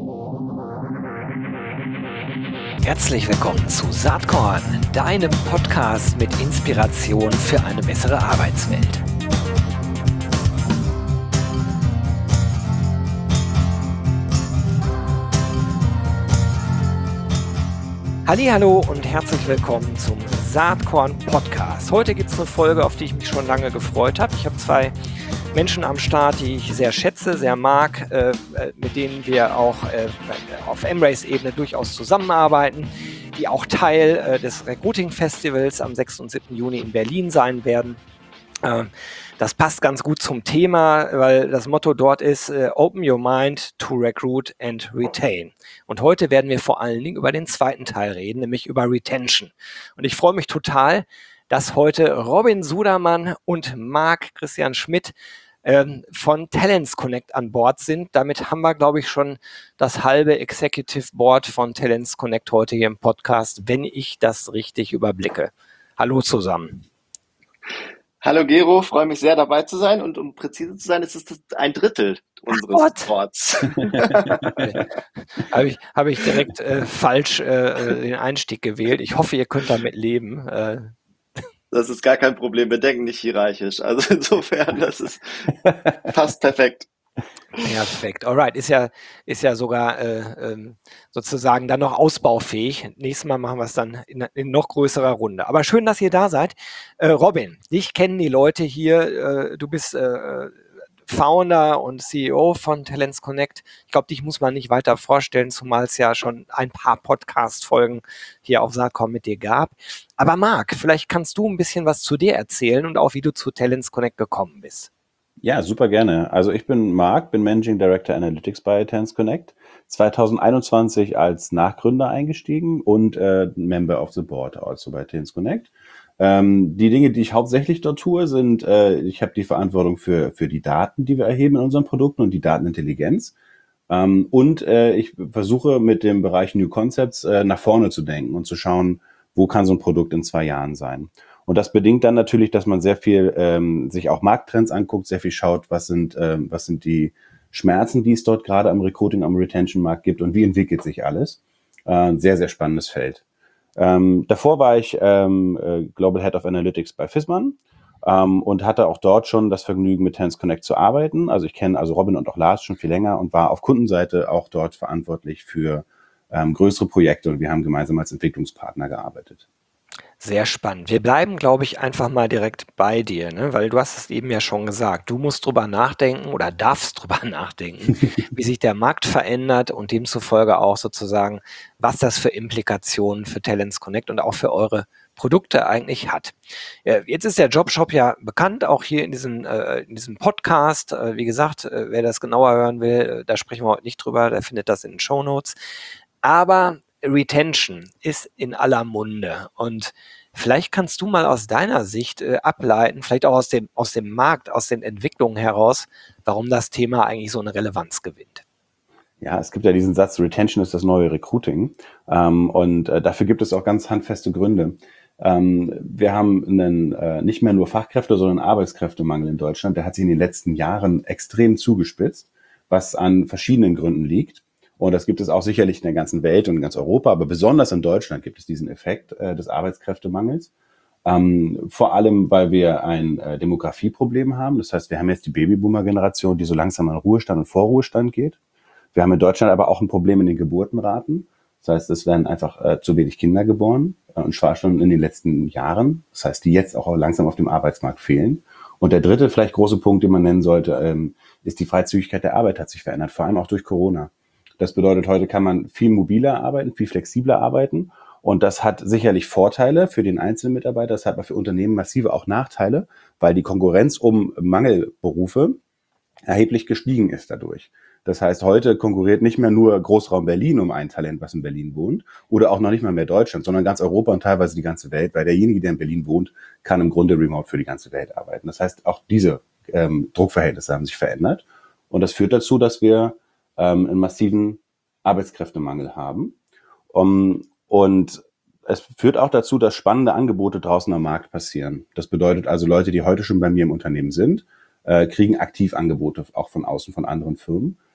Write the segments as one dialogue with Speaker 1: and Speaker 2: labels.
Speaker 1: Herzlich willkommen zu Saatkorn, deinem Podcast mit Inspiration für eine bessere Arbeitswelt. Hallihallo und herzlich willkommen zum Saatkorn Podcast. Heute gibt es eine Folge, auf die ich mich schon lange gefreut habe. Ich habe zwei Menschen am Start, die ich sehr schätze, sehr mag, mit denen wir auch auf M-Race-Ebene durchaus zusammenarbeiten, die auch Teil des Recruiting-Festivals am 6. und 7. Juni in Berlin sein werden. Das passt ganz gut zum Thema, weil das Motto dort ist Open your mind to recruit and retain. Und heute werden wir vor allen Dingen über den zweiten Teil reden, nämlich über Retention. Und ich freue mich total, dass heute Robin Sudermann und Marc Christian Schmidt von Talents Connect an Bord sind. Damit haben wir, glaube ich, schon das halbe Executive Board von Talents Connect heute hier im Podcast, wenn ich das richtig überblicke. Hallo zusammen.
Speaker 2: Hallo Gero, freue mich sehr dabei zu sein und um präzise zu sein, ist es ein Drittel unseres Boards.
Speaker 1: Habe ich direkt falsch den Einstieg gewählt. Ich hoffe, ihr könnt damit leben.
Speaker 2: Das ist gar kein Problem, wir denken nicht hierarchisch. Also insofern, das ist fast perfekt.
Speaker 1: Perfekt, alright, ist ja sogar sozusagen dann noch ausbaufähig. Nächstes Mal machen wir es dann in noch größerer Runde. Aber schön, dass ihr da seid. Robin, dich kennen die Leute hier. Du bist Founder und CEO von Talents Connect. Ich glaube, dich muss man nicht weiter vorstellen, zumal es ja schon ein paar Podcast-Folgen hier auf Saatkorn mit dir gab. Aber Marc, vielleicht kannst du ein bisschen was zu dir erzählen und auch, wie du zu Talents Connect gekommen bist.
Speaker 3: Ja, super gerne. Also ich bin Marc, bin Managing Director Analytics bei Talents Connect, 2021 als Nachgründer eingestiegen und Member of the Board also bei Talents Connect. Die Dinge, die ich hauptsächlich dort tue, sind, ich habe die Verantwortung für die Daten, die wir erheben in unseren Produkten und die Datenintelligenz. Und ich versuche mit dem Bereich New Concepts nach vorne zu denken und zu schauen, wo kann so ein Produkt in 2 Jahren sein. Und das bedingt dann natürlich, dass man sehr viel sich auch Markttrends anguckt, sehr viel schaut, was sind die Schmerzen, die es dort gerade am Recruiting, am Retention-Markt gibt und wie entwickelt sich alles. Sehr, sehr spannendes Feld. Davor war ich Global Head of Analytics bei Fissmann und hatte auch dort schon das Vergnügen, mit Talents Connect zu arbeiten. Also ich kenne Robin und auch Lars schon viel länger und war auf Kundenseite auch dort verantwortlich für größere Projekte und wir haben gemeinsam als Entwicklungspartner gearbeitet.
Speaker 1: Sehr spannend. Wir bleiben, glaube ich, einfach mal direkt bei dir, ne? Weil du hast es eben ja schon gesagt, du musst drüber nachdenken oder darfst drüber nachdenken, wie sich der Markt verändert und demzufolge auch sozusagen, was das für Implikationen für Talents Connect und auch für eure Produkte eigentlich hat. Jetzt ist der Jobshop ja bekannt, auch hier in diesem Podcast. Wie gesagt, wer das genauer hören will, da sprechen wir heute nicht drüber, der findet das in den Shownotes. Aber Retention ist in aller Munde und vielleicht kannst du mal aus deiner Sicht ableiten, vielleicht auch aus dem Markt, aus den Entwicklungen heraus, warum das Thema eigentlich so eine Relevanz gewinnt.
Speaker 3: Ja, es gibt ja diesen Satz, Retention ist das neue Recruiting und dafür gibt es auch ganz handfeste Gründe. Wir haben einen nicht mehr nur Fachkräfte, sondern Arbeitskräftemangel in Deutschland. Der hat sich in den letzten Jahren extrem zugespitzt, was an verschiedenen Gründen liegt. Und das gibt es auch sicherlich in der ganzen Welt und in ganz Europa, aber besonders in Deutschland gibt es diesen Effekt des Arbeitskräftemangels. Vor allem, weil wir ein Demografieproblem haben. Das heißt, wir haben jetzt die Babyboomer-Generation, die so langsam an Ruhestand und Vorruhestand geht. Wir haben in Deutschland aber auch ein Problem in den Geburtenraten. Das heißt, es werden einfach zu wenig Kinder geboren und zwar schon in den letzten Jahren. Das heißt, die jetzt auch langsam auf dem Arbeitsmarkt fehlen. Und der dritte, vielleicht große Punkt, den man nennen sollte, ist die Freizügigkeit der Arbeit hat sich verändert, vor allem auch durch Corona. Das bedeutet, heute kann man viel mobiler arbeiten, viel flexibler arbeiten. Und das hat sicherlich Vorteile für den einzelnen Mitarbeiter. Das hat aber für Unternehmen massive auch Nachteile, weil die Konkurrenz um Mangelberufe erheblich gestiegen ist dadurch. Das heißt, heute konkurriert nicht mehr nur Großraum Berlin um ein Talent, was in Berlin wohnt, oder auch noch nicht mal mehr Deutschland, sondern ganz Europa und teilweise die ganze Welt, weil derjenige, der in Berlin wohnt, kann im Grunde remote für die ganze Welt arbeiten. Das heißt, auch diese Druckverhältnisse haben sich verändert. Und das führt dazu, dass wir einen massiven Arbeitskräftemangel haben. Und es führt auch dazu, dass spannende Angebote draußen am Markt passieren. Das bedeutet also, Leute, die heute schon bei mir im Unternehmen sind, kriegen aktiv Angebote auch von außen, von anderen Firmen.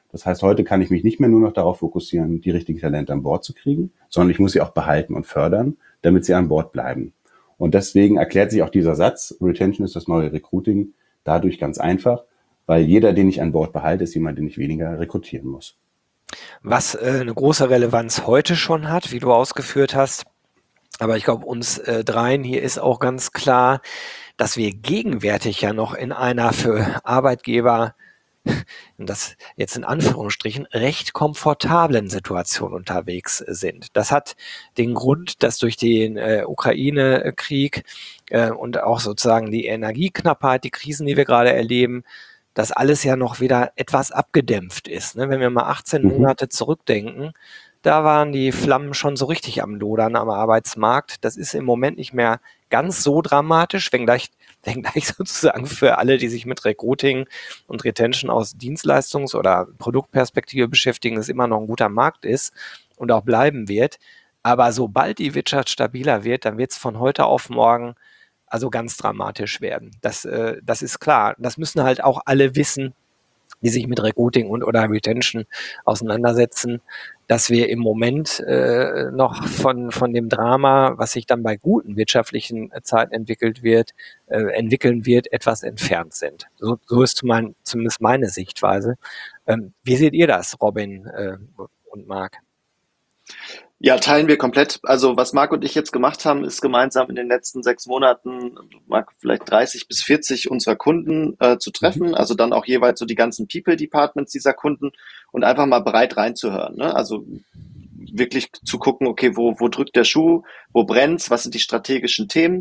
Speaker 3: Das heißt, heute kann ich mich nicht mehr nur noch darauf fokussieren, die richtigen Talente an Bord zu kriegen, sondern ich muss sie auch behalten und fördern, damit sie an Bord bleiben. Und deswegen erklärt sich auch dieser Satz, Retention ist das neue Recruiting, dadurch ganz einfach, weil jeder, den ich an Bord behalte, ist jemand, den ich weniger rekrutieren muss.
Speaker 1: Was eine große Relevanz heute schon hat, wie du ausgeführt hast. Aber ich glaube, uns dreien hier ist auch ganz klar, dass wir gegenwärtig ja noch in einer für Arbeitgeber, das jetzt in Anführungsstrichen, recht komfortablen Situation unterwegs sind. Das hat den Grund, dass durch den Ukraine-Krieg und auch sozusagen die Energieknappheit, die Krisen, die wir gerade erleben, das alles ja noch wieder etwas abgedämpft ist. Ne? Wenn wir mal 18 Monate zurückdenken, da waren die Flammen schon so richtig am Lodern am Arbeitsmarkt. Das ist im Moment nicht mehr ganz so dramatisch, wenngleich sozusagen für alle, die sich mit Recruiting und Retention aus Dienstleistungs- oder Produktperspektive beschäftigen, es immer noch ein guter Markt ist und auch bleiben wird. Aber sobald die Wirtschaft stabiler wird, dann wird es von heute auf morgen also ganz dramatisch werden. Das ist klar. Das müssen halt auch alle wissen, die sich mit Recruiting und oder Retention auseinandersetzen, dass wir im Moment noch von dem Drama, was sich dann bei guten wirtschaftlichen Zeiten entwickeln wird, etwas entfernt sind. So ist zumindest meine Sichtweise. Wie seht ihr das, Robin und Marc?
Speaker 2: Ja, teilen wir komplett. Also was Marc und ich jetzt gemacht haben, ist gemeinsam in den letzten 6 Monaten, Marc, vielleicht 30 bis 40 unserer Kunden zu treffen. Also dann auch jeweils so die ganzen People-Departments dieser Kunden und einfach mal bereit reinzuhören. Ne? Also wirklich zu gucken, okay, wo drückt der Schuh, wo brennt's, was sind die strategischen Themen?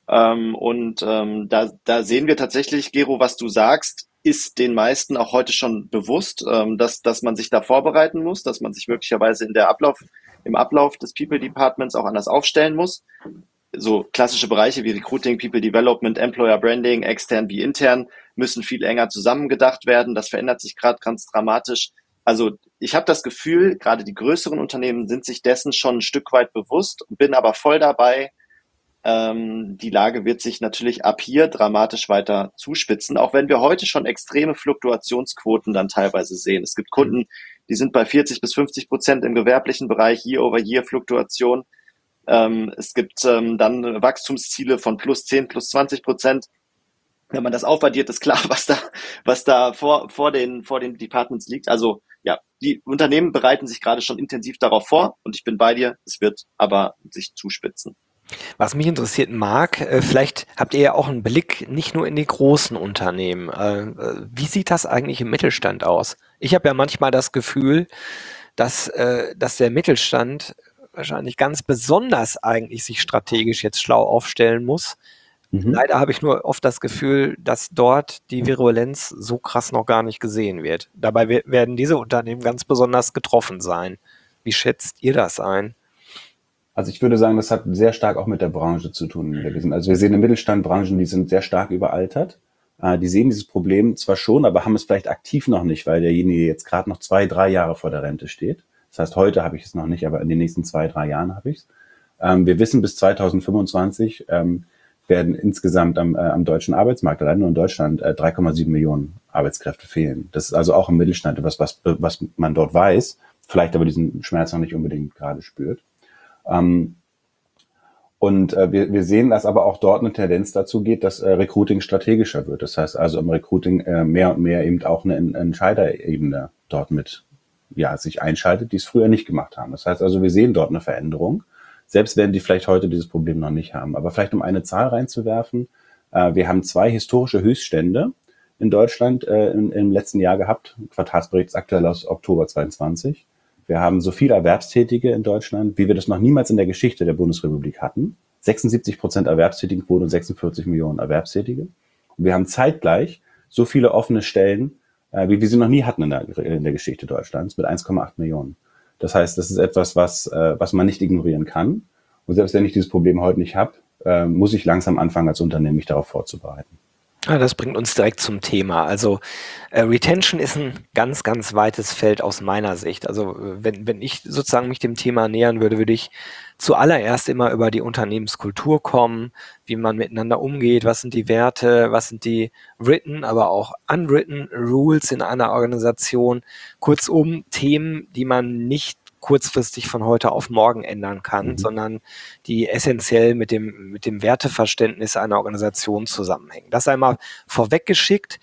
Speaker 2: Da sehen wir tatsächlich, Gero, was du sagst, ist den meisten auch heute schon bewusst, dass man sich da vorbereiten muss, dass man sich möglicherweise im Ablauf des People Departments auch anders aufstellen muss. So klassische Bereiche wie Recruiting, People Development, Employer Branding, extern wie intern, müssen viel enger zusammengedacht werden. Das verändert sich gerade ganz dramatisch. Also ich habe das Gefühl, gerade die größeren Unternehmen sind sich dessen schon ein Stück weit bewusst, bin aber voll dabei. Die Lage wird sich natürlich ab hier dramatisch weiter zuspitzen, auch wenn wir heute schon extreme Fluktuationsquoten dann teilweise sehen. Es gibt Kunden, die sind bei 40 bis 50% im gewerblichen Bereich, Year-over-Year-Fluktuation. Es gibt dann Wachstumsziele von plus 10, plus 20%. Wenn man das aufaddiert, ist klar, was da vor den Departments liegt. Also ja, die Unternehmen bereiten sich gerade schon intensiv darauf vor und ich bin bei dir, es wird aber sich zuspitzen.
Speaker 1: Was mich interessiert, Marc, vielleicht habt ihr ja auch einen Blick nicht nur in die großen Unternehmen. Wie sieht das eigentlich im Mittelstand aus? Ich habe ja manchmal das Gefühl, dass der Mittelstand wahrscheinlich ganz besonders eigentlich sich strategisch jetzt schlau aufstellen muss. Leider habe ich nur oft das Gefühl, dass dort die Virulenz so krass noch gar nicht gesehen wird. Dabei werden diese Unternehmen ganz besonders getroffen sein. Wie schätzt ihr das ein?
Speaker 3: Also ich würde sagen, das hat sehr stark auch mit der Branche zu tun, in der wir sind. Also wir sehen im Mittelstand Branchen, die sind sehr stark überaltert. Die sehen dieses Problem zwar schon, aber haben es vielleicht aktiv noch nicht, weil derjenige jetzt gerade noch 2-3 Jahre vor der Rente steht. Das heißt, heute habe ich es noch nicht, aber in den nächsten 2-3 Jahren habe ich es. Wir wissen, bis 2025 werden insgesamt am deutschen Arbeitsmarkt, allein nur in Deutschland, 3,7 Millionen Arbeitskräfte fehlen. Das ist also auch im Mittelstand etwas, was man dort weiß, vielleicht aber diesen Schmerz noch nicht unbedingt gerade spürt. Wir sehen, dass aber auch dort eine Tendenz dazu geht, dass Recruiting strategischer wird. Das heißt also im Recruiting mehr und mehr eben auch eine Entscheiderebene dort mit sich einschaltet, die es früher nicht gemacht haben. Das heißt also, wir sehen dort eine Veränderung, selbst wenn die vielleicht heute dieses Problem noch nicht haben. Aber vielleicht um eine Zahl reinzuwerfen, wir haben 2 historische Höchststände in Deutschland im letzten Jahr gehabt. Quartalsbericht aktuell aus Oktober 22. Wir haben so viele Erwerbstätige in Deutschland, wie wir das noch niemals in der Geschichte der Bundesrepublik hatten. 76% Erwerbstätigenquote und 46 Millionen Erwerbstätige. Und wir haben zeitgleich so viele offene Stellen, wie wir sie noch nie hatten in der Geschichte Deutschlands, mit 1,8 Millionen. Das heißt, das ist etwas, was man nicht ignorieren kann. Und selbst wenn ich dieses Problem heute nicht habe, muss ich langsam anfangen, als Unternehmen mich darauf vorzubereiten.
Speaker 1: Ja, das bringt uns direkt zum Thema. Also Retention ist ein ganz, ganz weites Feld aus meiner Sicht. Also wenn ich sozusagen mich dem Thema nähern würde, würde ich zuallererst immer über die Unternehmenskultur kommen, wie man miteinander umgeht, was sind die Werte, was sind die written, aber auch unwritten Rules in einer Organisation. Kurzum, Themen, die man nicht kurzfristig von heute auf morgen ändern kann, sondern die essentiell mit dem Werteverständnis einer Organisation zusammenhängen. Das einmal vorweggeschickt.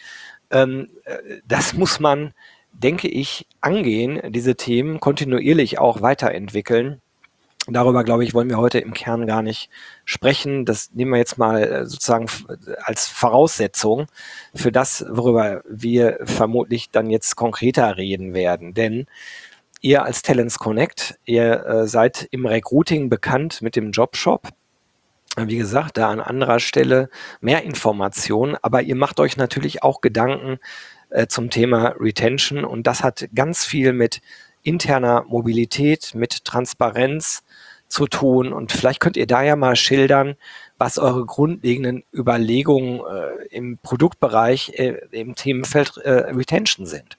Speaker 1: Das muss man, denke ich, angehen, diese Themen kontinuierlich auch weiterentwickeln. Darüber, glaube ich, wollen wir heute im Kern gar nicht sprechen. Das nehmen wir jetzt mal sozusagen als Voraussetzung für das, worüber wir vermutlich dann jetzt konkreter reden werden. Denn ihr als Talents Connect, ihr seid im Recruiting bekannt mit dem Jobshop. Wie gesagt, da an anderer Stelle mehr Informationen, aber ihr macht euch natürlich auch Gedanken zum Thema Retention und das hat ganz viel mit interner Mobilität, mit Transparenz zu tun und vielleicht könnt ihr da ja mal schildern, was eure grundlegenden Überlegungen im Produktbereich im Themenfeld Retention sind.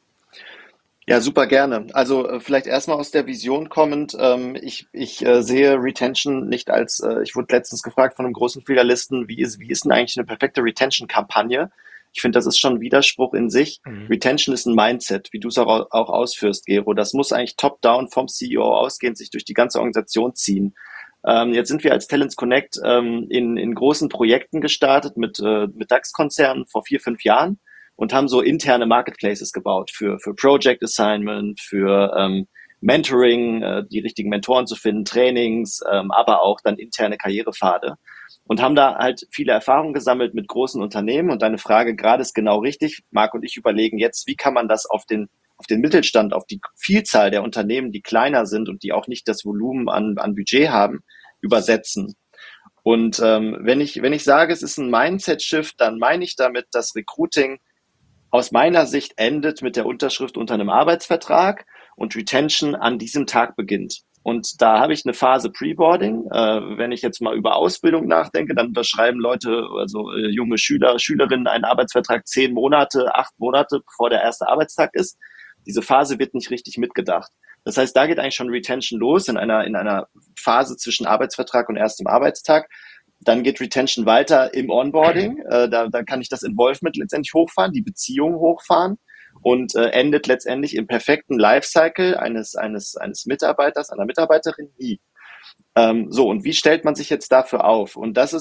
Speaker 2: Ja, super gerne. Also vielleicht erstmal aus der Vision kommend. Ich sehe Retention nicht als, ich wurde letztens gefragt von einem großen Filialisten, wie ist denn eigentlich eine perfekte Retention-Kampagne? Ich finde, das ist schon ein Widerspruch in sich. Retention ist ein Mindset, wie du es auch ausführst, Gero. Das muss eigentlich top-down vom CEO ausgehend sich durch die ganze Organisation ziehen. Jetzt sind wir als Talents Connect in großen Projekten gestartet mit DAX-Konzernen vor 4, 5 Jahren und haben so interne Marketplaces gebaut für Project Assignment, für Mentoring, die richtigen Mentoren zu finden, Trainings, aber auch dann interne Karrierepfade und haben da halt viele Erfahrungen gesammelt mit großen Unternehmen. Und deine Frage gerade ist genau richtig. Marc und ich überlegen jetzt, wie kann man das auf den Mittelstand, auf die Vielzahl der Unternehmen, die kleiner sind und die auch nicht das Volumen an Budget haben, übersetzen. Und wenn ich sage, es ist ein Mindset-Shift, dann meine ich damit, dass Recruiting aus meiner Sicht endet mit der Unterschrift unter einem Arbeitsvertrag und Retention an diesem Tag beginnt. Und da habe ich eine Phase Preboarding. Wenn ich jetzt mal über Ausbildung nachdenke, dann unterschreiben Leute, also junge Schüler, Schülerinnen einen Arbeitsvertrag 10 Monate, 8 Monate, bevor der erste Arbeitstag ist. Diese Phase wird nicht richtig mitgedacht. Das heißt, da geht eigentlich schon Retention los in einer Phase zwischen Arbeitsvertrag und erstem Arbeitstag. Dann geht Retention weiter im Onboarding. Da kann ich das Involvement letztendlich hochfahren, die Beziehung hochfahren und endet letztendlich im perfekten Lifecycle eines Mitarbeiters, einer Mitarbeiterin nie. So, und wie stellt man sich jetzt dafür auf? Und da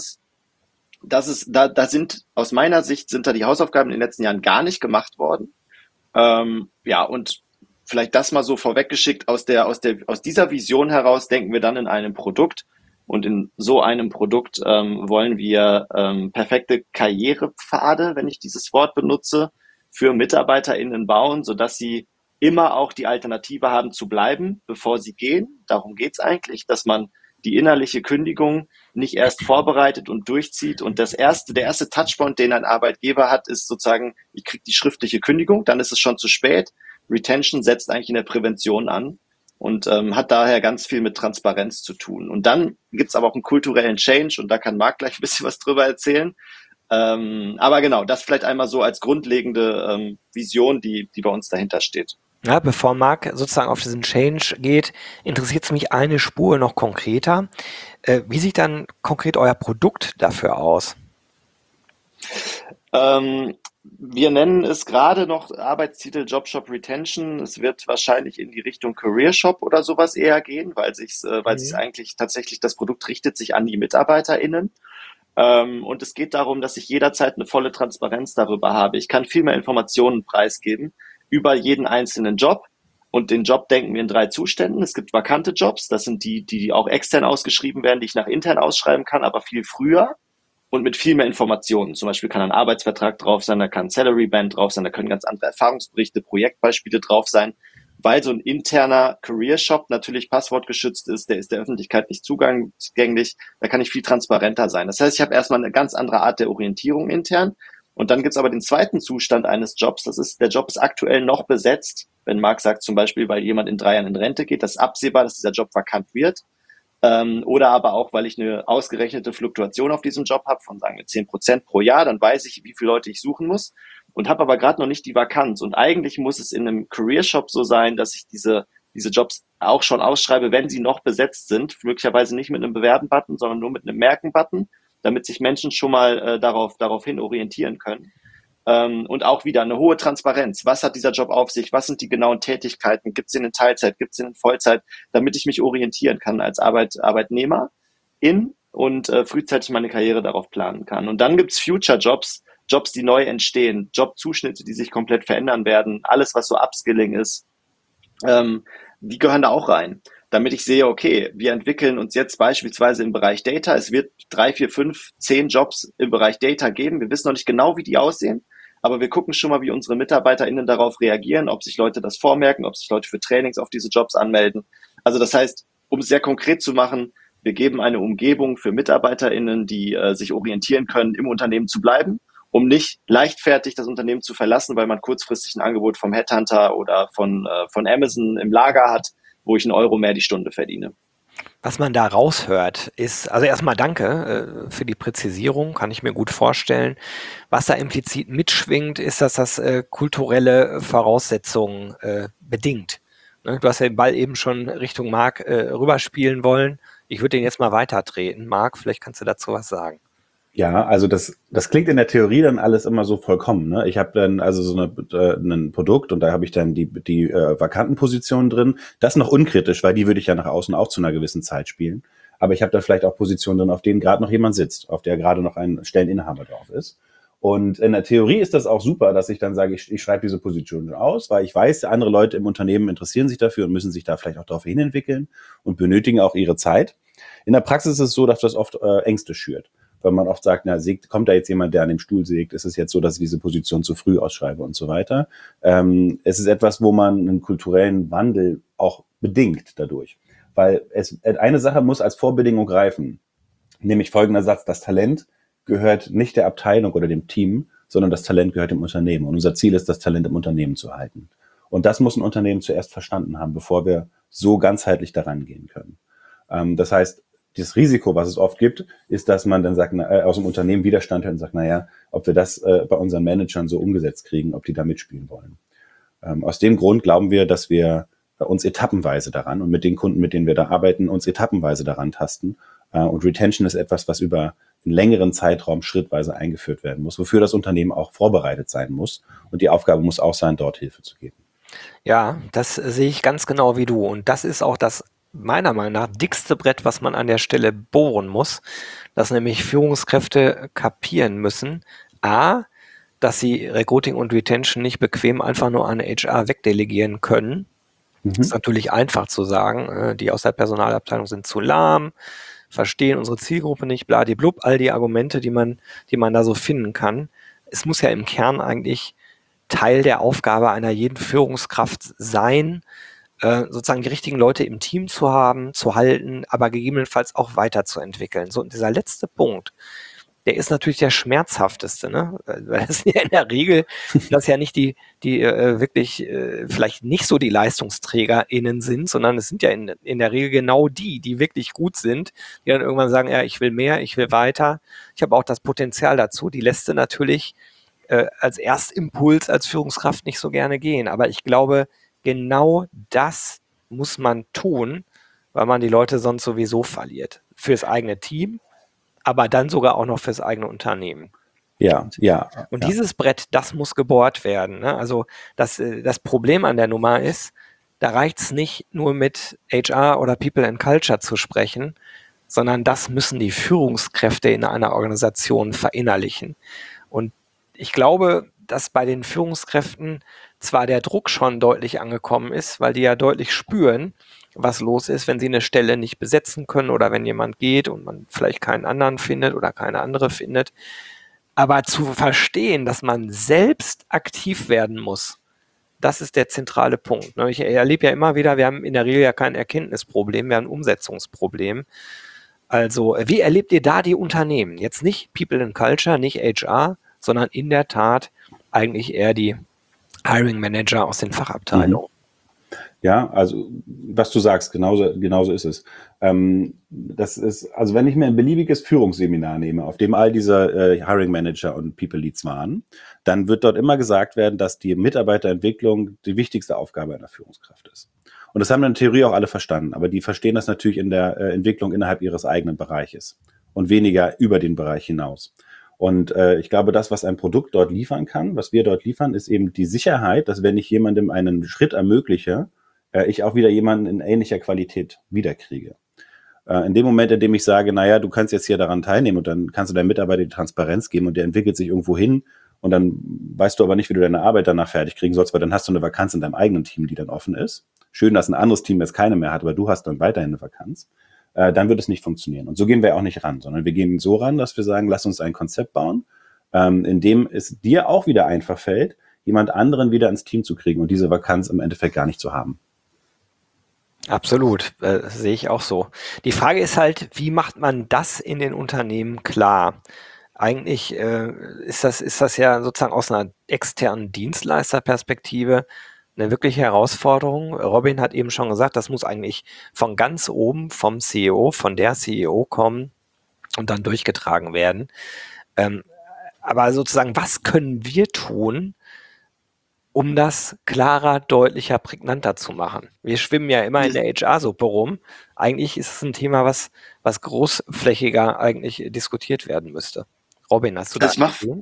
Speaker 2: sind aus meiner Sicht sind da die Hausaufgaben in den letzten Jahren gar nicht gemacht worden. Ja, und vielleicht das mal so vorweggeschickt, aus dieser Vision heraus denken wir dann in einem Produkt. Und in so einem Produkt wollen wir perfekte Karrierepfade, wenn ich dieses Wort benutze, für MitarbeiterInnen bauen, sodass sie immer auch die Alternative haben zu bleiben, bevor sie gehen. Darum geht's eigentlich, dass man die innerliche Kündigung nicht erst vorbereitet und durchzieht. Und der erste Touchpoint, den ein Arbeitgeber hat, ist sozusagen, ich kriege die schriftliche Kündigung, dann ist es schon zu spät. Retention setzt eigentlich in der Prävention an und hat daher ganz viel mit Transparenz zu tun. Und dann gibt's aber auch einen kulturellen Change und da kann Marc gleich ein bisschen was drüber erzählen. Aber genau, das vielleicht einmal so als grundlegende Vision, die bei uns dahinter steht.
Speaker 1: Ja, bevor Marc sozusagen auf diesen Change geht, interessiert es mich eine Spur noch konkreter. Wie sieht dann konkret euer Produkt dafür aus?
Speaker 2: Wir nennen es gerade noch Arbeitstitel Jobshop Retention. Es wird wahrscheinlich in die Richtung Career Shop oder sowas eher gehen, weil sich eigentlich tatsächlich, das Produkt richtet sich an die MitarbeiterInnen. Und es geht darum, dass ich jederzeit eine volle Transparenz darüber habe. Ich kann viel mehr Informationen preisgeben über jeden einzelnen Job. Und den Job denken wir in 3 Zuständen. Es gibt vakante Jobs, das sind die auch extern ausgeschrieben werden, die ich nach intern ausschreiben kann, aber viel früher und mit viel mehr Informationen. Zum Beispiel kann ein Arbeitsvertrag drauf sein, da kann ein Salary Band drauf sein, da können ganz andere Erfahrungsberichte, Projektbeispiele drauf sein, weil so ein interner Career Shop natürlich passwortgeschützt ist, der ist der Öffentlichkeit nicht zugänglich, da kann ich viel transparenter sein. Das heißt, ich habe erstmal eine ganz andere Art der Orientierung intern. Und dann gibt's aber den zweiten Zustand eines Jobs, der Job ist aktuell noch besetzt. Wenn Marc sagt zum Beispiel, weil jemand in 3 Jahren in Rente geht, das ist absehbar, dass dieser Job vakant wird. Oder aber auch, weil ich eine ausgerechnete Fluktuation auf diesem Job habe von, sagen wir, 10% pro Jahr, dann weiß ich, wie viele Leute ich suchen muss und habe aber gerade noch nicht die Vakanz. Und eigentlich muss es in einem Career-Shop so sein, dass ich diese Jobs auch schon ausschreibe, wenn sie noch besetzt sind, möglicherweise nicht mit einem Bewerben-Button, sondern nur mit einem Merken-Button, damit sich Menschen schon mal daraufhin orientieren können. Und auch wieder eine hohe Transparenz. Was hat dieser Job auf sich? Was sind die genauen Tätigkeiten? Gibt es den in Teilzeit? Gibt es den in Vollzeit? Damit ich mich orientieren kann als Arbeitnehmer und frühzeitig meine Karriere darauf planen kann. Und dann gibt's Future-Jobs, Jobs, die neu entstehen, Jobzuschnitte, die sich komplett verändern werden, alles, was so Upskilling ist, die gehören da auch rein. Damit ich sehe, okay, wir entwickeln uns jetzt beispielsweise im Bereich Data. Es wird 3, 4, 5, 10 Jobs im Bereich Data geben. Wir wissen noch nicht genau, wie die aussehen, aber wir gucken schon mal, wie unsere MitarbeiterInnen darauf reagieren, ob sich Leute das vormerken, ob sich Leute für Trainings auf diese Jobs anmelden. Also das heißt, um es sehr konkret zu machen, wir geben eine Umgebung für MitarbeiterInnen, die sich orientieren können, im Unternehmen zu bleiben, um nicht leichtfertig das Unternehmen zu verlassen, weil man kurzfristig ein Angebot vom Headhunter oder von Amazon im Lager hat, wo ich 1 Euro mehr die Stunde verdiene.
Speaker 1: Was man da raushört, ist, also erstmal danke für die Präzisierung, kann ich mir gut vorstellen. Was da implizit mitschwingt, ist, dass das kulturelle Voraussetzungen bedingt. Ne? Du hast ja den Ball eben schon Richtung Marc rüberspielen wollen. Ich würde den jetzt mal weitertreten. Marc, vielleicht kannst du dazu was sagen.
Speaker 3: Ja, also das klingt in der Theorie dann alles immer so vollkommen. Ne? Ich habe dann also so ein Produkt und da habe ich dann die vakanten Positionen drin. Das noch unkritisch, weil die würde ich ja nach außen auch zu einer gewissen Zeit spielen. Aber ich habe dann vielleicht auch Positionen drin, auf denen gerade noch jemand sitzt, auf der gerade noch ein Stelleninhaber drauf ist. Und in der Theorie ist das auch super, dass ich dann sage, ich schreibe diese Position aus, weil ich weiß, andere Leute im Unternehmen interessieren sich dafür und müssen sich da vielleicht auch darauf hinentwickeln und benötigen auch ihre Zeit. In der Praxis ist es so, dass das oft Ängste schürt. Weil man oft sagt, na, kommt da jetzt jemand, der an dem Stuhl sägt? Ist es jetzt so, dass ich diese Position zu früh ausschreibe und so weiter? Es ist etwas, wo man einen kulturellen Wandel auch bedingt dadurch. Weil eine Sache muss als Vorbedingung greifen. Nämlich folgender Satz: Das Talent gehört nicht der Abteilung oder dem Team, sondern das Talent gehört dem Unternehmen. Und unser Ziel ist, das Talent im Unternehmen zu halten. Und das muss ein Unternehmen zuerst verstanden haben, bevor wir so ganzheitlich daran gehen können. Das heißt, das Risiko, was es oft gibt, ist, dass man dann sagt, aus dem Unternehmen Widerstand hört und sagt, naja, ob wir das bei unseren Managern so umgesetzt kriegen, ob die da mitspielen wollen. Aus dem Grund glauben wir, dass wir uns etappenweise daran und mit den Kunden, mit denen wir da arbeiten, uns etappenweise daran tasten. Und Retention ist etwas, was über einen längeren Zeitraum schrittweise eingeführt werden muss, wofür das Unternehmen auch vorbereitet sein muss. Und die Aufgabe muss auch sein, dort Hilfe zu geben.
Speaker 1: Ja, das sehe ich ganz genau wie du. Und das ist auch das meiner Meinung nach dickste Brett, was man an der Stelle bohren muss, dass nämlich Führungskräfte kapieren müssen, dass sie Recruiting und Retention nicht bequem einfach nur an HR wegdelegieren können. Das ist natürlich einfach zu sagen, die aus der Personalabteilung sind zu lahm, verstehen unsere Zielgruppe nicht, bladiblub, all die Argumente, die man da so finden kann. Es muss ja im Kern eigentlich Teil der Aufgabe einer jeden Führungskraft sein, sozusagen die richtigen Leute im Team zu haben, zu halten, aber gegebenenfalls auch weiterzuentwickeln. So, und dieser letzte Punkt, der ist natürlich der schmerzhafteste, ne? Weil das ja in der Regel, das ja nicht die wirklich vielleicht nicht so die LeistungsträgerInnen sind, sondern es sind ja in der Regel genau die wirklich gut sind, die dann irgendwann sagen, ja, ich will mehr, ich will weiter, ich habe auch das Potenzial dazu. Die lässt du natürlich als Erstimpuls als Führungskraft nicht so gerne gehen. Aber ich glaube, genau das muss man tun, weil man die Leute sonst sowieso verliert. Fürs eigene Team, aber dann sogar auch noch fürs eigene Unternehmen.
Speaker 3: Ja.
Speaker 1: Und dieses Brett, das muss gebohrt werden. Ne? Also das Problem an der Nummer ist, da reicht es nicht nur mit HR oder People and Culture zu sprechen, sondern das müssen die Führungskräfte in einer Organisation verinnerlichen. Und ich glaube, dass bei den Führungskräften zwar der Druck schon deutlich angekommen ist, weil die ja deutlich spüren, was los ist, wenn sie eine Stelle nicht besetzen können oder wenn jemand geht und man vielleicht keinen anderen findet oder keine andere findet. Aber zu verstehen, dass man selbst aktiv werden muss, das ist der zentrale Punkt. Ich erlebe ja immer wieder, wir haben in der Regel ja kein Erkenntnisproblem, wir haben ein Umsetzungsproblem. Also, wie erlebt ihr da die Unternehmen? Jetzt nicht People and Culture, nicht HR, sondern in der Tat eigentlich eher die Hiring Manager aus den Fachabteilungen.
Speaker 3: Ja, also was du sagst, genauso ist es. Das ist, also wenn ich mir ein beliebiges Führungsseminar nehme, auf dem all diese Hiring Manager und People Leads waren, dann wird dort immer gesagt werden, dass die Mitarbeiterentwicklung die wichtigste Aufgabe einer Führungskraft ist. Und das haben in der Theorie auch alle verstanden, aber die verstehen das natürlich in der Entwicklung innerhalb ihres eigenen Bereiches und weniger über den Bereich hinaus. Und ich glaube, das, was ein Produkt dort liefern kann, was wir dort liefern, ist eben die Sicherheit, dass wenn ich jemandem einen Schritt ermögliche, ich auch wieder jemanden in ähnlicher Qualität wiederkriege. In dem Moment, in dem ich sage, naja, du kannst jetzt hier daran teilnehmen und dann kannst du deinem Mitarbeiter die Transparenz geben und der entwickelt sich irgendwo hin und dann weißt du aber nicht, wie du deine Arbeit danach fertig kriegen sollst, weil dann hast du eine Vakanz in deinem eigenen Team, die dann offen ist. Schön, dass ein anderes Team jetzt keine mehr hat, aber du hast dann weiterhin eine Vakanz. Dann wird es nicht funktionieren. Und so gehen wir auch nicht ran, sondern wir gehen so ran, dass wir sagen, lass uns ein Konzept bauen, in dem es dir auch wieder einfach fällt, jemand anderen wieder ins Team zu kriegen und diese Vakanz im Endeffekt gar nicht zu haben.
Speaker 1: Absolut, sehe ich auch so. Die Frage ist halt, wie macht man das in den Unternehmen klar? Eigentlich ist das ja sozusagen aus einer externen Dienstleisterperspektive eine wirkliche Herausforderung. Robin hat eben schon gesagt, das muss eigentlich von ganz oben, vom CEO, von der CEO kommen und dann durchgetragen werden. Aber sozusagen, was können wir tun, um das klarer, deutlicher, prägnanter zu machen? Wir schwimmen ja immer in der HR-Suppe rum. Eigentlich ist es ein Thema, was großflächiger eigentlich diskutiert werden müsste. Robin, hast du da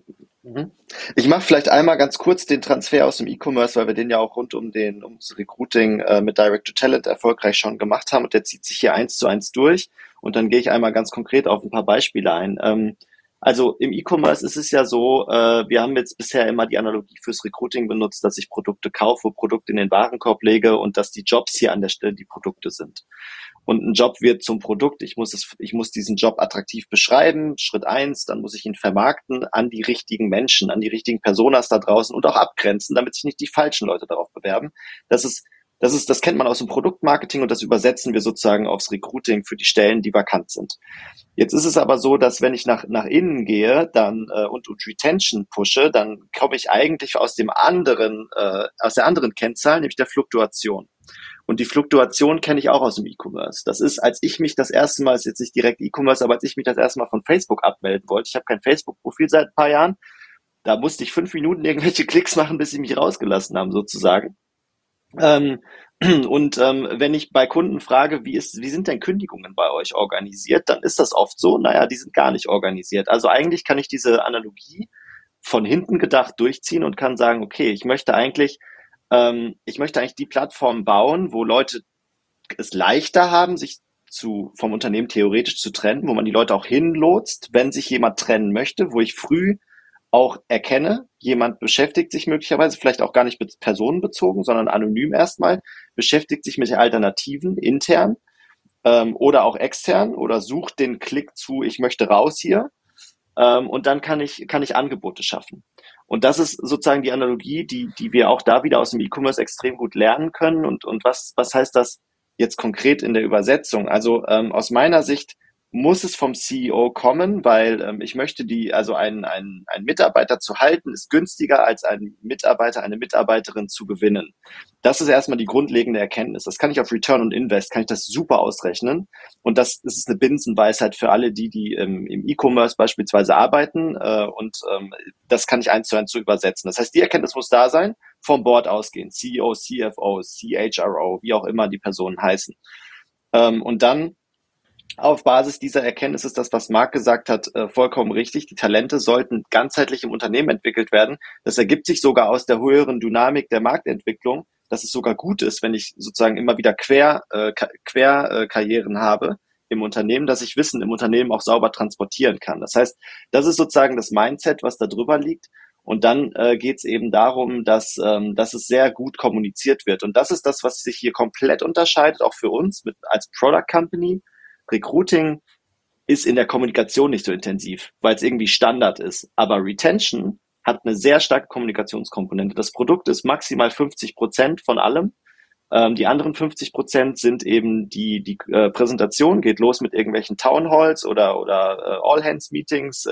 Speaker 2: Ich mache vielleicht einmal ganz kurz den Transfer aus dem E-Commerce, weil wir den ja auch rund ums Recruiting mit Direct to Talent erfolgreich schon gemacht haben und der zieht sich hier 1:1 durch und dann gehe ich einmal ganz konkret auf ein paar Beispiele ein. Also im E-Commerce ist es ja so, wir haben jetzt bisher immer die Analogie fürs Recruiting benutzt, dass ich Produkte kaufe, Produkte in den Warenkorb lege und dass die Jobs hier an der Stelle die Produkte sind. Und ein Job wird zum Produkt. Ich muss diesen Job attraktiv beschreiben. Schritt 1, dann muss ich ihn vermarkten an die richtigen Menschen, an die richtigen Personas da draußen und auch abgrenzen, damit sich nicht die falschen Leute darauf bewerben. Das kennt man aus dem Produktmarketing und das übersetzen wir sozusagen aufs Recruiting für die Stellen, die vakant sind. Jetzt ist es aber so, dass wenn ich nach innen gehe, dann und Retention pushe, dann komme ich eigentlich aus der anderen Kennzahl, nämlich der Fluktuation. Und die Fluktuation kenne ich auch aus dem E-Commerce. Das ist, als ich mich das erste Mal, ist jetzt nicht direkt E-Commerce, aber als ich mich das erste Mal von Facebook abmelden wollte, ich habe kein Facebook-Profil seit ein paar Jahren, da musste ich 5 Minuten irgendwelche Klicks machen, bis sie mich rausgelassen haben, sozusagen. Wenn ich bei Kunden frage, wie sind denn Kündigungen bei euch organisiert, dann ist das oft so, naja, die sind gar nicht organisiert. Also eigentlich kann ich diese Analogie von hinten gedacht durchziehen und kann sagen, okay, ich möchte eigentlich die Plattform bauen, wo Leute es leichter haben, sich vom Unternehmen theoretisch zu trennen, wo man die Leute auch hinlotst, wenn sich jemand trennen möchte, wo ich früh auch erkenne, jemand beschäftigt sich möglicherweise, vielleicht auch gar nicht personenbezogen, sondern anonym erstmal, beschäftigt sich mit den Alternativen intern oder auch extern oder sucht den Klick zu, ich möchte raus hier. Und dann kann ich Angebote schaffen. Und das ist sozusagen die Analogie, die wir auch da wieder aus dem E-Commerce extrem gut lernen können. Und was heißt das jetzt konkret in der Übersetzung? Also aus meiner Sicht muss es vom CEO kommen, weil ich möchte einen Mitarbeiter zu halten, ist günstiger als einen Mitarbeiter, eine Mitarbeiterin zu gewinnen. Das ist erstmal die grundlegende Erkenntnis. Das kann ich auf Return on Invest, kann ich das super ausrechnen. Und das ist eine Binsenweisheit für alle, die im E-Commerce beispielsweise arbeiten. Das kann ich 1:1 so übersetzen. Das heißt, die Erkenntnis muss da sein, vom Board ausgehen. CEO, CFO, CHRO, wie auch immer die Personen heißen. Und dann auf Basis dieser Erkenntnis ist das, was Marc gesagt hat, vollkommen richtig. Die Talente sollten ganzheitlich im Unternehmen entwickelt werden. Das ergibt sich sogar aus der höheren Dynamik der Marktentwicklung, dass es sogar gut ist, wenn ich sozusagen immer wieder Querkarrieren habe im Unternehmen, dass ich Wissen im Unternehmen auch sauber transportieren kann. Das heißt, das ist sozusagen das Mindset, was da drüber liegt. Und dann geht es eben darum, dass es sehr gut kommuniziert wird. Und das ist das, was sich hier komplett unterscheidet, auch für uns als Product Company. Recruiting ist in der Kommunikation nicht so intensiv, weil es irgendwie Standard ist. Aber Retention hat eine sehr starke Kommunikationskomponente. Das Produkt ist maximal 50% von allem. Die anderen 50% sind eben die Präsentation, geht los mit irgendwelchen Townhalls oder All-Hands-Meetings,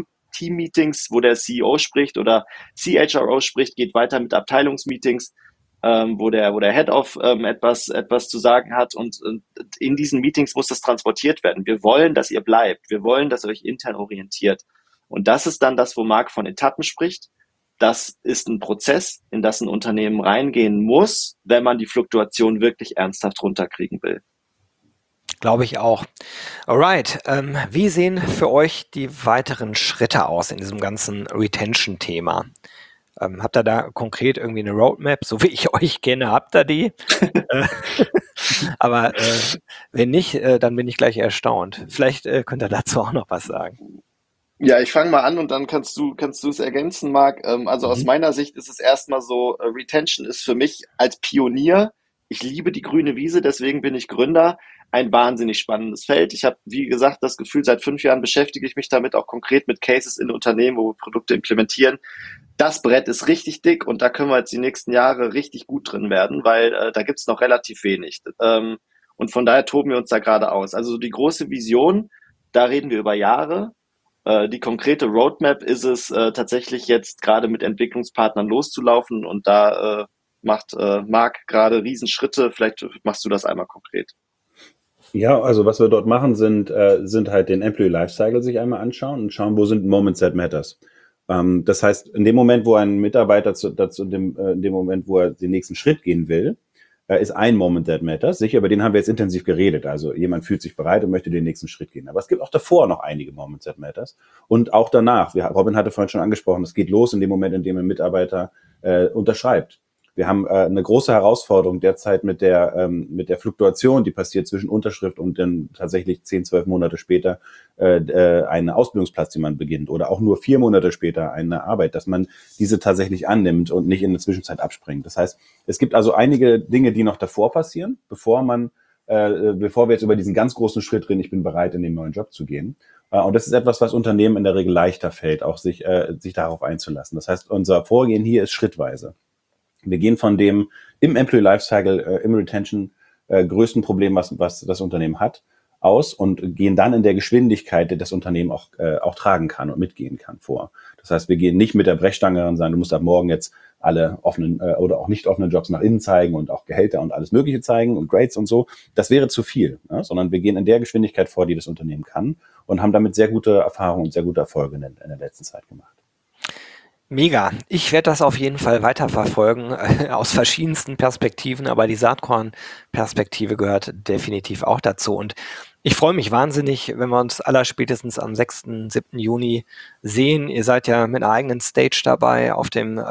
Speaker 2: Team-Meetings, wo der CEO spricht oder CHRO spricht, geht weiter mit Abteilungsmeetings. wo der Head of etwas zu sagen hat und in diesen Meetings muss das transportiert werden. Wir wollen, dass ihr bleibt. Wir wollen, dass ihr euch intern orientiert. Und das ist dann das, wo Marc von Etappen spricht. Das ist ein Prozess, in das ein Unternehmen reingehen muss, wenn man die Fluktuation wirklich ernsthaft runterkriegen will.
Speaker 1: Glaube ich auch. Alright, wie sehen für euch die weiteren Schritte aus in diesem ganzen Retention-Thema? Habt ihr da konkret irgendwie eine Roadmap? So wie ich euch kenne, habt ihr die? Aber wenn nicht, dann bin ich gleich erstaunt. Vielleicht könnt ihr dazu auch noch was sagen.
Speaker 2: Ja, ich fange mal an und dann kannst du es ergänzen, Marc. Also aus meiner Sicht ist es erstmal so, Retention ist für mich als Pionier, ich liebe die grüne Wiese, deswegen bin ich Gründer, ein wahnsinnig spannendes Feld. Ich habe, wie gesagt, das Gefühl, seit 5 Jahren beschäftige ich mich damit auch konkret mit Cases in Unternehmen, wo wir Produkte implementieren. Das Brett ist richtig dick und da können wir jetzt die nächsten Jahre richtig gut drin werden, weil da gibt's noch relativ wenig. Und von daher toben wir uns da gerade aus. Also die große Vision, da reden wir über Jahre. Die konkrete Roadmap ist es tatsächlich jetzt gerade mit Entwicklungspartnern loszulaufen und da macht Marc gerade Riesenschritte. Vielleicht machst du das einmal konkret.
Speaker 3: Ja, also was wir dort machen, sind halt den Employee Lifecycle sich einmal anschauen und schauen, wo sind Moments that matters. Das heißt, in dem Moment, wo ein Mitarbeiter in dem Moment, wo er den nächsten Schritt gehen will, ist ein Moment that matters. Sicher, über den haben wir jetzt intensiv geredet. Also jemand fühlt sich bereit und möchte den nächsten Schritt gehen. Aber es gibt auch davor noch einige Moments that matters. Und auch danach. Robin hatte vorhin schon angesprochen, es geht los in dem Moment, in dem ein Mitarbeiter unterschreibt. Wir haben eine große Herausforderung derzeit mit der Fluktuation, die passiert zwischen Unterschrift und dann tatsächlich 10, 12 Monate später einen Ausbildungsplatz, den man beginnt, oder auch nur 4 Monate später eine Arbeit, dass man diese tatsächlich annimmt und nicht in der Zwischenzeit abspringt. Das heißt, es gibt also einige Dinge, die noch davor passieren, bevor wir jetzt über diesen ganz großen Schritt reden, ich bin bereit, in den neuen Job zu gehen. Und das ist etwas, was Unternehmen in der Regel leichter fällt, auch sich darauf einzulassen. Das heißt, unser Vorgehen hier ist schrittweise. Wir gehen von dem im Employee Lifecycle, im Retention größten Problem, was das Unternehmen hat, aus und gehen dann in der Geschwindigkeit, die das Unternehmen auch tragen kann und mitgehen kann, vor. Das heißt, wir gehen nicht mit der Brechstange und sagen, du musst ab morgen jetzt alle offenen oder auch nicht offenen Jobs nach innen zeigen und auch Gehälter und alles Mögliche zeigen und Grades und so. Das wäre zu viel, ja? Sondern wir gehen in der Geschwindigkeit vor, die das Unternehmen kann und haben damit sehr gute Erfahrungen und sehr gute Erfolge in der letzten Zeit gemacht.
Speaker 1: Mega. Ich werde das auf jeden Fall weiterverfolgen, aus verschiedensten Perspektiven, aber die Saatkorn-Perspektive gehört definitiv auch dazu. Und ich freue mich wahnsinnig, wenn wir uns allerspätestens am 6., 7. Juni sehen. Ihr seid ja mit einer eigenen Stage dabei auf dem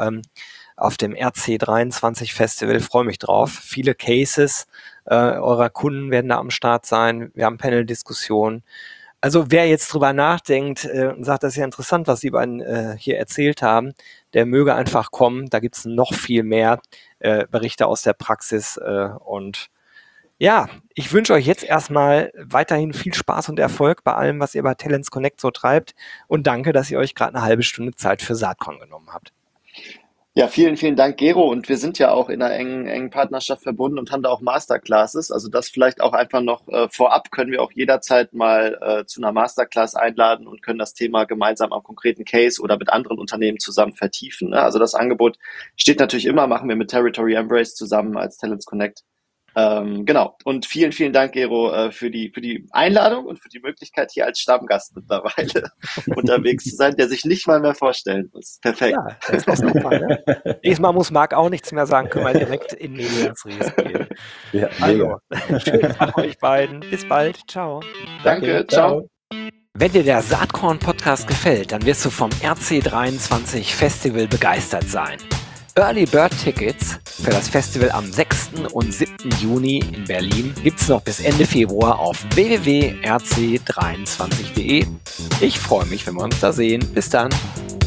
Speaker 1: RC23 Festival. Ich freue mich drauf. Viele Cases eurer Kunden werden da am Start sein. Wir haben Panel-Diskussionen. Also wer jetzt drüber nachdenkt und sagt, das ist ja interessant, was die beiden hier erzählt haben, der möge einfach kommen. Da gibt es noch viel mehr Berichte aus der Praxis. Und ja, ich wünsche euch jetzt erstmal weiterhin viel Spaß und Erfolg bei allem, was ihr bei Talents Connect so treibt. Und danke, dass ihr euch gerade eine halbe Stunde Zeit für Saatkorn genommen habt.
Speaker 2: Ja, vielen, vielen Dank, Gero. Und wir sind ja auch in einer engen Partnerschaft verbunden und haben da auch Masterclasses. Also das vielleicht auch einfach noch vorab, können wir auch jederzeit mal zu einer Masterclass einladen und können das Thema gemeinsam am konkreten Case oder mit anderen Unternehmen zusammen vertiefen. Ne? Also das Angebot steht natürlich immer, machen wir mit Territory Embrace zusammen als Talents Connect. Genau. Und vielen, vielen Dank, Gero, für die Einladung und für die Möglichkeit, hier als Stammgast mittlerweile unterwegs zu sein, der sich nicht mal mehr vorstellen muss. Perfekt.
Speaker 1: Ja, das ist doch super, ne? Diesmal muss Marc auch nichts mehr sagen, können wir direkt in Medias Res gehen.
Speaker 3: Ja,
Speaker 1: also, schönen Tag euch beiden. Bis bald. Ciao.
Speaker 2: Danke. Ciao.
Speaker 1: Wenn dir der Saatkorn-Podcast gefällt, dann wirst du vom RC23 Festival begeistert sein. Early Bird Tickets für das Festival am 6. und 7. Juni in Berlin gibt's noch bis Ende Februar auf www.rc23.de. Ich freue mich, wenn wir uns da sehen. Bis dann.